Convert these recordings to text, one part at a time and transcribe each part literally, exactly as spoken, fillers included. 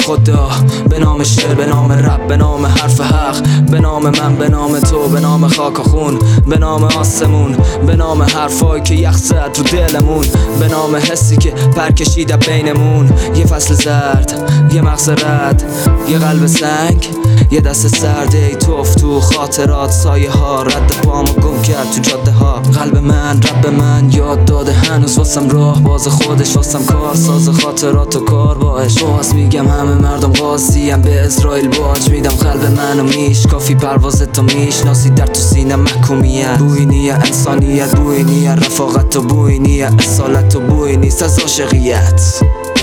خدا، به نام شعر، به نام رب، به نام حرف حق، به نام من، به نام تو، به نام خاک و خون، به نام آسمون، به نام حرفایی که یخ زد رو دلمون، به نام حسی که پر کشیده بینمون. یه فصل زرد، یه مغز رد، یه قلب سنگ، یه دست سرده ای توف تو خاطرات، سایه ها رد پامو گم کرد تو جاده ها. قلب من، رب من یاد داده هنوز واسم راه باز خودش، واسم کار ساز خاطرات و کار باش. باز میگم همه مردم قاضیم، به اسرائیل باج میدم قلب منو میش کافی پرواز تو میشناسی، در تو سینه محکومیت، بوی نیه انسانیت، بوی نیه رفاقت و بوی نیه اصالت و بوی نیست از عاشقیت.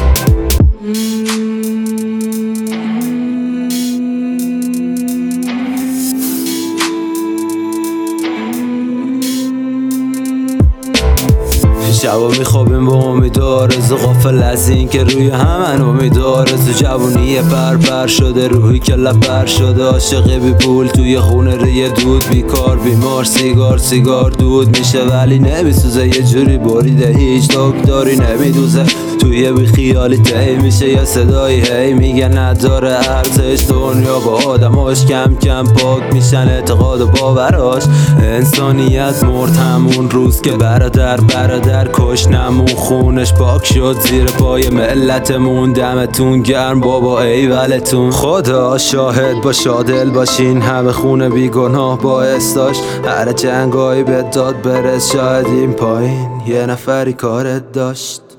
شبا میخوابیم با امید آرزو، غافل از این که روی همن امید آرزو. جوونی پر پر شده، روحی که لپر شده، عاشق بی پول توی خونه ری دود، بیکار بیمار، سیگار سیگار دود میشه ولی نمیسوزه، یه جوری بریده هیچ دکتری نمیدوزه. توی بی خیالی تی میشه یه صدایی هی میگه نداره ارزش، دنیا با آدماش کم کم پاک میشن اعتقاد و باوراش. انسانیت مرد همون روز که برادر برادر کشنمون، خونش پاک شد زیر پای ملتمون. دمتون گرم بابا ایولتون، خدا شاهد با شادل باشین، همه خونه بیگناه باعث داشت هر جنگایی به داد برس. شاید این پایین یه نفری کارت داشت.